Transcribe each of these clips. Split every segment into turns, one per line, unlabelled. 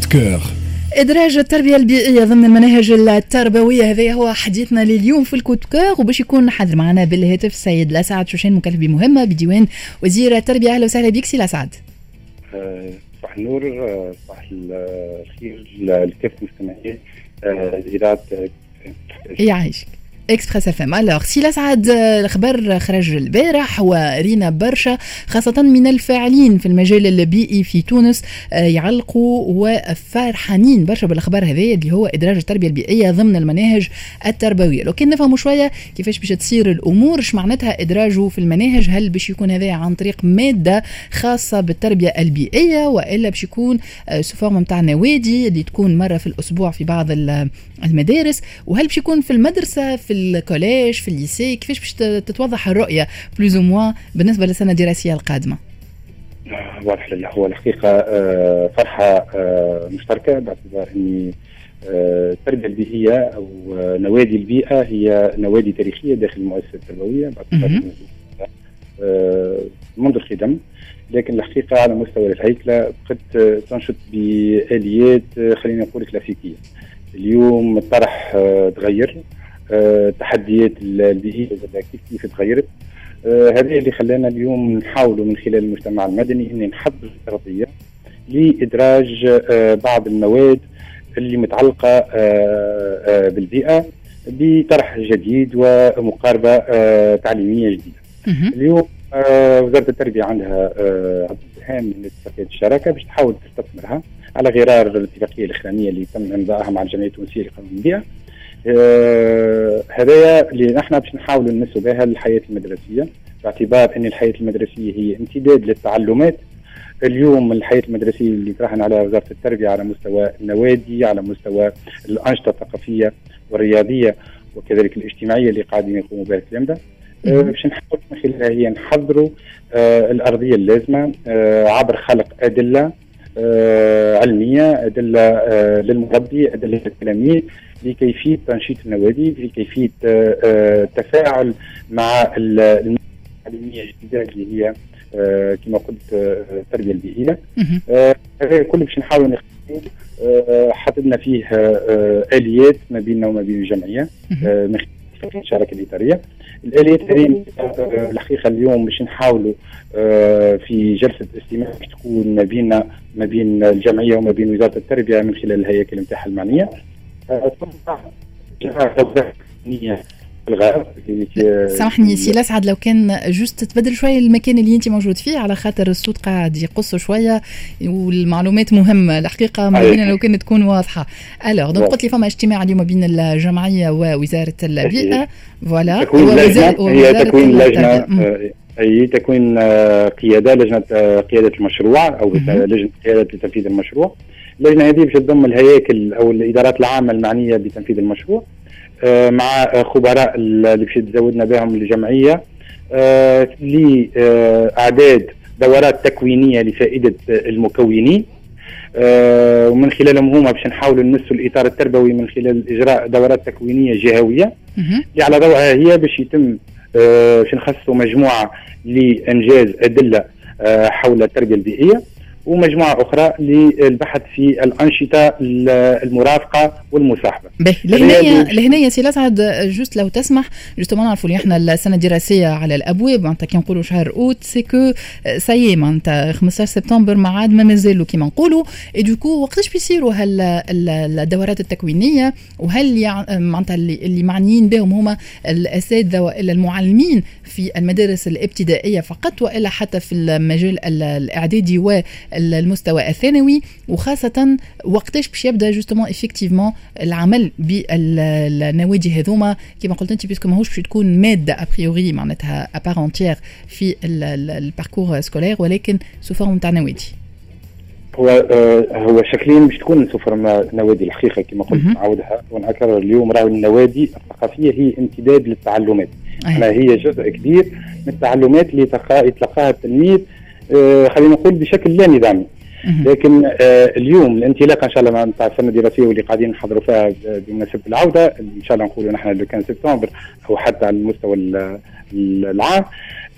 كور.
إدراج التربية البيئية ضمن المناهج التربوية، هذا هو حديثنا لليوم في الكود كور. وباش يكون حاضر معنا بالهاتف السيد لسعد شوشان، مكلف بمهمة بديوان وزير التربية. أهلا وسهلا بك سي لسعد.
صباح النور، صباح الخير لكافة المستمعين إذاعة
يعيشك اكسبريس اف ام. الوغ سي لسعد، الخبر خرج البارح ورينا برشا خاصة من الفاعلين في المجال البيئي في تونس يعلقوا وفرحانين برشا بالخبر هذا اللي هو إدراج التربية البيئية ضمن المناهج التربوية. لو كان نفهموا شوية كيفاش باش تصير الأمور، ايش معناتها إدراجه في المناهج، هل باش يكون هذا عن طريق مادة خاصة بالتربية البيئية وإلا باش يكون سفورم متاع نوادي اللي تكون مرة في الأسبوع في بعض المدارس، وهل باش يكون في المدرسة في الكوليج في الليسي؟ كيفاش باش تتوضح الرؤية بلوز او موان بالنسبة للسنة الدراسية القادمة؟
واضح لله، هو الحقيقة فرحة مشتركة باعتبار أن التربية البيئية أو نوادي البيئة هي نوادي تاريخية داخل المؤسسة التربوية باعتبار منذ القدم، لكن الحقيقة على مستوى الهيكلة قد تنشط بآليات خلينا نقول كلاسيكية. اليوم الطرح تغير، تحديات البيئية كيف تغيرت. هذا اللي خلانا اليوم نحاولوا من خلال المجتمع المدني ان نحضر استراتيجية لإدراج بعض المواد اللي متعلقة بالبيئة بطرح جديد ومقاربة تعليمية جديدة. اليوم وزارة التربية عندها هام من اتفاقية الشراكة باش تحاول تستثمرها على غرار الاتفاقية الإخرانية اللي تم إمضائها مع الجمعية التونسية لقانون البيئة. هذايا اللي نحن باش نحاولوا نمسوا بها الحياة المدرسية، باعتبار أن الحياة المدرسية هي امتداد للتعلمات. اليوم الحياة المدرسية اللي تراهن على وزارة التربية على مستوى النوادي، على مستوى الأنشطة الثقافية والرياضية وكذلك الاجتماعية اللي قاعدين يقوموا بها الكلام ده. باش نحاول من خلالها هي نحضروا الأرضية اللازمة عبر خلق أدلة علمية، أدلة للمربي، أدلة للتلاميذ لكيفية تنشيط النوادي، لكيفية التفاعل مع التعليمية الجديدة اللي هي كما قلت التربية البيئية. هذا كله باش نحاول نخدم. حطينا فيه آليات ما بيننا وما بين الجمعية من خلال الشراكة الإدارية. الآليات هذه الحقيقة اليوم باش نحاولوا في جلسة استماع باش تكون ما بين الجمعية وما بين وزارة التربية من خلال الهياكل نتاعها المعنية.
سامحني سي لسعد، لو كان جوست تبدل شويه المكان اللي انت موجود فيه على خاطر الصوت قاعد يقص شويه والمعلومات مهمه الحقيقه ما بينا لو كانت تكون واضحه. الوغ دونك قلت لي فما اجتماع اليوم بين الجمعيه ووزاره البيئه، فوالا
هي تكوين لجنه، أي تكوين قيادة، لجنة قيادة المشروع أو لجنة قيادة لتنفيذ المشروع. اللجنة هذه باش تضم الهياكل أو الإدارات العامة المعنية بتنفيذ المشروع مع خبراء اللي باش تزودنا بهم الجمعية لإعداد دورات تكوينية لفائدة المكونين، ومن خلالهم هما باش نحاولوا نمسوا الإطار التربوي من خلال إجراء دورات تكوينية جهوية اللي على ضوءها هي باش يتم باش نخصصوا مجموعة لإنجاز أدلة حول التربية البيئية، ومجموعة أخرى للبحث في الأنشطة المرافقة والمصاحبة.
لهنا سي لسعد، جوست لو تسمح جوست ما نعرفوا اللي احنا السنة الدراسية على الأبواب، معناتها كي نقولوا شهر أوت سيكو سايي معناتها 15 سبتمبر ما عاد ما مازالوا كيما نقولوا. دوكو وقتاش بيصيروا الدورات التكوينية، وهل معناتها اللي معنيين بهم هما الأساتذة وإلا المعلمين في المدارس الابتدائية فقط وإلا حتى في المجال الإعدادي والمستوى الثانوي، وخاصة وقتاش باش يبدا جوستومون افكتيفمون العمل بالنوادي هذوما كما قلت انت، بيسكو ماهوش باش تكون ماده ابريوري معناتها ابار انتيير في الباركور سكولير، ولكن سو فورم تاع نوادي.
هو شكليا باش تكون سو فورم نوادي الحقيقه كما قلت نعاودها ونكرر اليوم. راهو النوادي الثقافيه هي امتداد للتعلمات، هي جزء كبير من التعلمات اللي يتلقاها التلميذ خلينا نقول بشكل لا نظامي. لكن اليوم الانطلاقه ان شاء الله نتاع السنه الدراسيه واللي قاعدين نحضروا فيها بمناسبه العوده ان شاء الله نقولوا نحن لو كان سبتمبر او حتى على المستوى العام.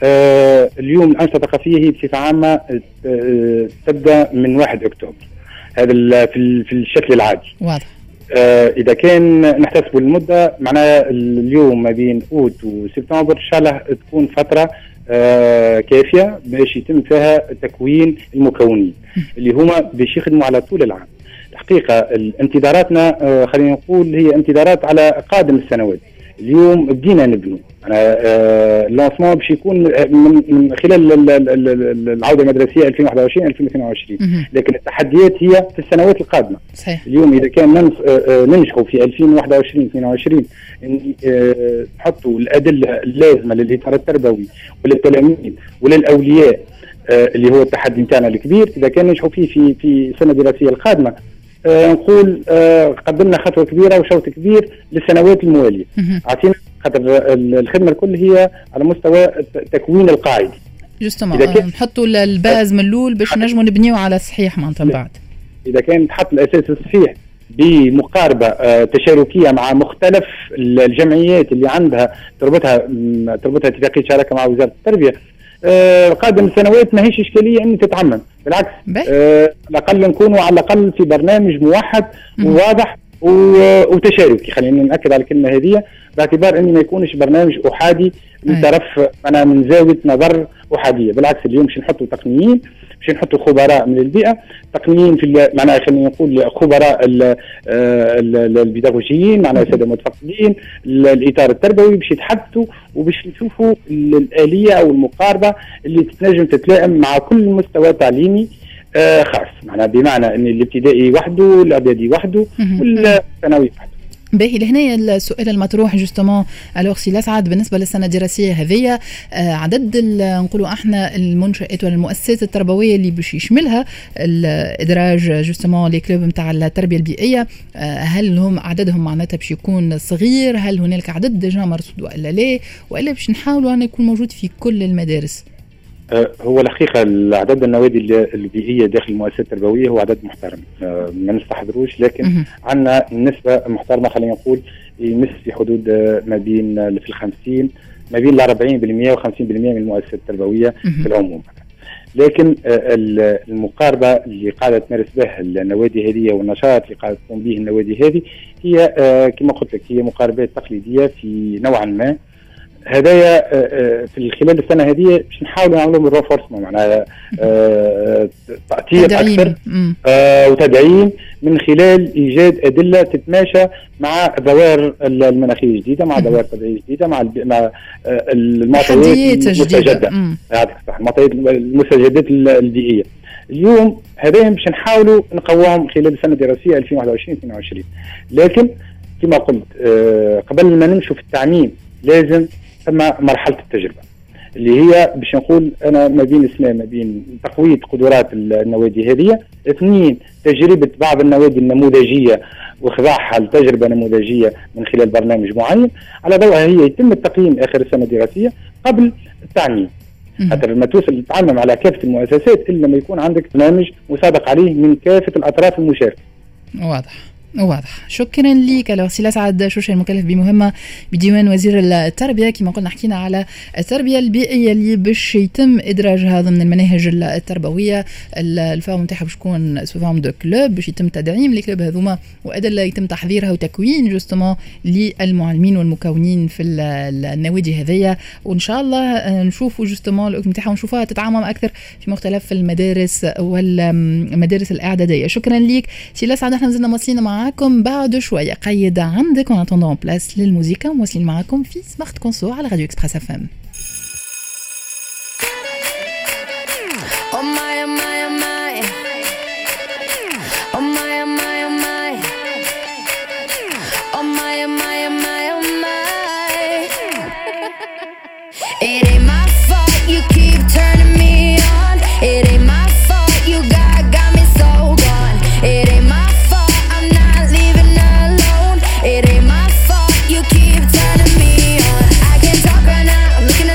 اليوم الانشطه الثقافيه هي بصفه عامه تبدا من 1 اكتوبر. هذا في الشكل العادي.
واضح.
اذا كان نحتسب المده معناها اليوم ما بين اوت وسبتمبر ان شاء الله تكون فتره كافيه باش يتم فيها تكوين المكونين اللي هما باش يخدموا على طول العام. الحقيقه انتظاراتنا خلينا نقول هي انتظارات على قادم السنوات. اليوم بدينا نبنوا اللانسمون باش يكون من خلال العوده المدرسيه 2021 2022 لكن التحديات هي في السنوات القادمه.
صحيح.
اليوم اذا كان ننجحوا في 2021 2022 نحطوا الادله اللازمه للاطار التربوي وللتلاميذ وللاولياء اللي هو التحدي نتاعنا الكبير، اذا كان ننجحوا فيه في السنه الدراسيه القادمه نقول قدمنا خطوه كبيره وشوط كبير للسنوات المواليه. اعطينا خاطر الخدمه الكل هي على مستوى تكوين القاعده.
جوستومون نحطوا الباز من الاول باش نجموا نبنيو على الصحيح معناتها من بعد.
اذا كان تحط الاساس الصحيح بمقاربه تشاركيه مع مختلف الجمعيات اللي عندها تربطها اتفاقيه شراكه مع وزاره التربيه، قادم السنوات ما هيش اشكاليه ان تتعمم، بالعكس على الاقل نكونوا على الاقل في برنامج موحد وواضح وتشاركي. خلينا ناكد على الكلمه هذه باعتبار انه ما يكونش برنامج احادي من طرف انا من زاويه نظر احاديه. بالعكس اليوم باش نحطوا تقنيين، باش نحطوا خبراء من البيئه، تقنيين في معناها خلينا نقول خبراء البيداغوجيين معناها الساده المتفقدين الاطار التربوي باش يتحدثوا وباش نشوفوا الاليه او المقاربه اللي تتنجم تتلائم مع كل مستوى تعليمي خاص، معناها بمعنى ان الابتدائي وحده، الاعدادي وحده، والثانوي وحده.
باهي لهنا السؤال المطروح جوستومون الوغ سي لسعد بالنسبه للسنه الدراسيه هذه عدد نقولوا احنا المنشات والمؤسسات التربويه اللي باش يشملها الادراج جوستومون لي كلوب نتاع التربيه البيئيه، هل هم عددهم معناتها باش يكون صغير؟ هل هنالك عدد ديجا مرصود والا لا؟ والا باش نحاولوا ان يكون موجود في كل المدارس؟
هو الحقيقه عدد النوادي البيئيه داخل المؤسسات التربويه هو عدد محترم، ما نستحضروش، لكن عندنا نسبه محترمه خلينا نقول يمس في حدود ما بين في ال50 ما بين 40% و50% من المؤسسات التربويه في العموم. لكن المقاربه اللي قاعده تمارس بها النوادي هذه والنشاط اللي قاعده تقوم به النوادي هذه هي كما قلت لك هي مقاربات تقليديه في نوعا ما. هدايا في خلال السنه هذه باش نحاولوا نعملوا ريفورسمون معناها تأثير اكثر وتدعيم من خلال ايجاد ادله تتماشى مع الظواهر المناخيه الجديده، مع ظواهر طبيعيه جديده، مع المعطيات المستجده. يعطيك الصحه، المستجدات البيئيه. اليوم هذين باش نحاولوا نقوهم خلال السنه الدراسيه 2021 2022. لكن كما قلت قبل ما نمشوا في التعميم لازم ثم مرحله التجربه اللي هي باش نقول انا ما بين تقويه قدرات النوادي هذه، اثنين تجربه بعض النوادي النموذجيه واخضاعها لتجربه نموذجيه من خلال برنامج معين، على ضوءها هي يتم التقييم اخر السنه الدراسيه قبل التعميم. حتى لما توصل تتعمم على كافه المؤسسات الا لما يكون عندك برنامج مسابق عليه من كافه الاطراف المشاركه.
واضح. شكرا لك. لو سي لسعد شوشه المكلف بمهمه بديوان وزير التربيه، كما قلنا حكينا على التربيه البيئيه اللي باش يتم ادراجها ضمن المناهج التربويه. الفورم نتاعها باش تكون سو فورم دو كلوب، باش يتم تدعيم الكلوب هذوما وادله يتم تحضيرها وتكوين جوستومون للمعلمين والمكونين في النوادي هذيا، وان شاء الله نشوفوا جوستومون الاكتب نتاعها ونشوفها تتعمم اكثر في مختلف المدارس والمدارس الاعداديه. شكرا لك سي لسعد. احنا نزلنا مواصلين معاكم بعد شويه، قيد عندك وان اتوندون بلاس للموسيقى، مواصلين معاكم في سمارت كونسو على راديو اكسبريس اف ام.
It ain't my fault you keep turning me on. It ain't my fault you got me so gone. It ain't my fault I'm not leaving alone. It ain't my fault you keep turning me on. I can't talk right now, I'm looking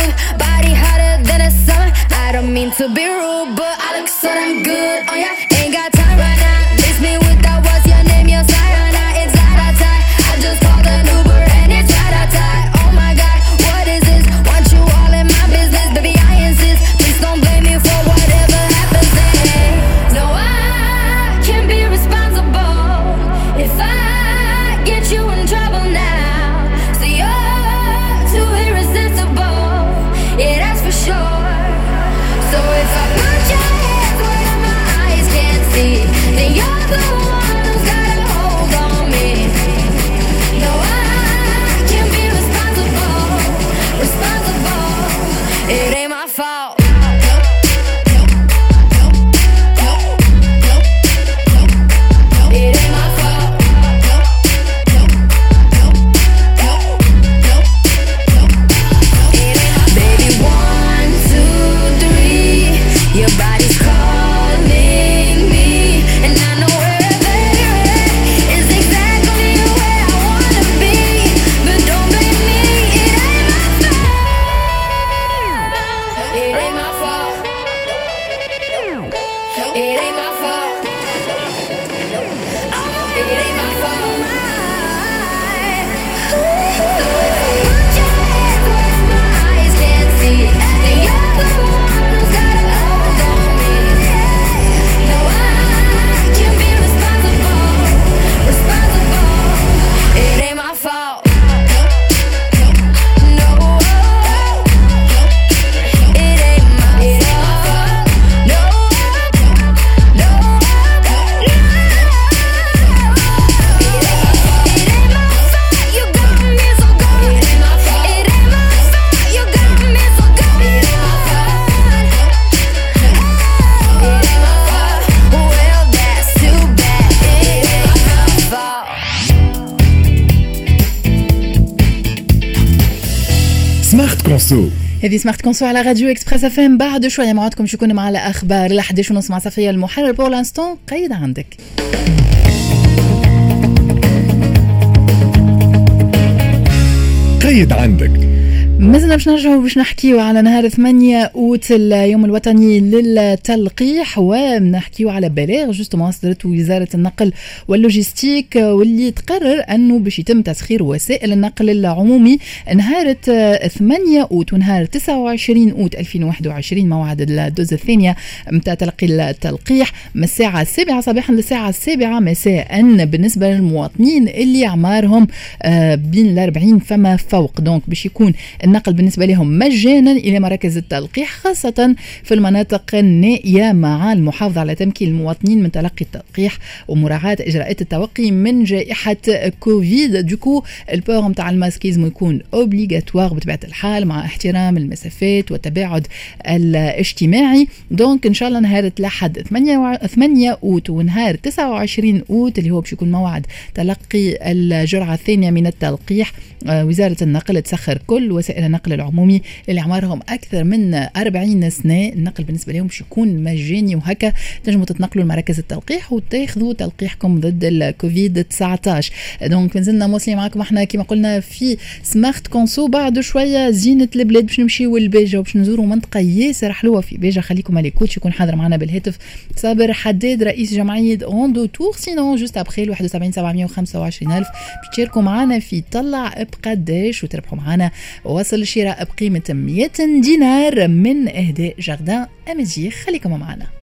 smooth, body hotter than a summer. I don't mean to be rude, but I look so damn good on ya. Ain't got time right now. Miss me with that, what's your name? Your sayana, it's la-da-tie. I just called an Uber and it's ra-da-tie. Oh my God, what is this? Want you all in my business, baby, I insist. Please don't blame me for whatever happens then. No, I can't be responsible if I get you in trouble now. So you're too irresistible, yeah, that's for sure. So if I put your hands where my eyes can't see, then you're the one who's got a hold on me. No, I can't be responsible. It ain't my fault.
هذه سمارت كونسو على راديو اكسبريس اف ام. بعد شويه موعدكم شكون مع الاخبار ل 11:30 مع صفيه المحرر. بور لانستون قيد عندك.
قيد عندك.
مازلنا باش نرجعوا باش نحكيوا على نهار 8 أوت اليوم الوطني للتلقيح، ونحكيوا على بلاغ جوستومون صدرت وزارة النقل واللوجستيك واللي تقرر أنه باش يتم تسخير وسائل النقل العمومي نهار 8 أوت ونهار 29 أوت 2021 موعد الدوز الثانية متاع تلقي التلقيح من الساعة 7 صباحا للساعة 7 مساء بالنسبة للمواطنين اللي أعمارهم بين 40 فما فوق. دونك باش يكون النقل بالنسبة لهم مجانا إلى مراكز التلقيح خاصة في المناطق النائية مع المحافظة على تمكين المواطنين من تلقي التلقيح ومراعاة إجراءات التوقي من جائحة كوفيد. دوكو البور متاع الماسكيزم يكون اوبليغاتوار بطبيعة الحال مع احترام المسافات والتباعد الاجتماعي. دونك إن شاء الله نهار الأحد 8 أوت ونهار 29 أوت اللي هو باش يكون موعد تلقي الجرعة الثانية من التلقيح، وزارة النقل تسخر كل وسائل النقل العمومي اللي عمرهم أكثر من 40 سنة. النقل بالنسبة لهم يكون مجاني، وهكا تنجموا تتنقلوا لمراكز التلقيح وتاخذوا تلقيحكم ضد الكوفيد 19. دونك نزلنا موصلين معكم احنا كما قلنا في سمارت كونسو. بعد شوية زينة البلاد باش نمشيو لبيجا وباش نزوروا منطقة ياسر حلوة في بيجا. خليكم على كوتش يكون حاضر معنا بالهاتف صابر حداد رئيس جمعية روندو تور. سينون جوست ابخي 71,725,000 باش تشاركوا معنا في طلع بقداش وتربحوا معنا وصل الشراء بقيمة 100 دينار من إهداء جاردان أمازيغ. خليكم معنا.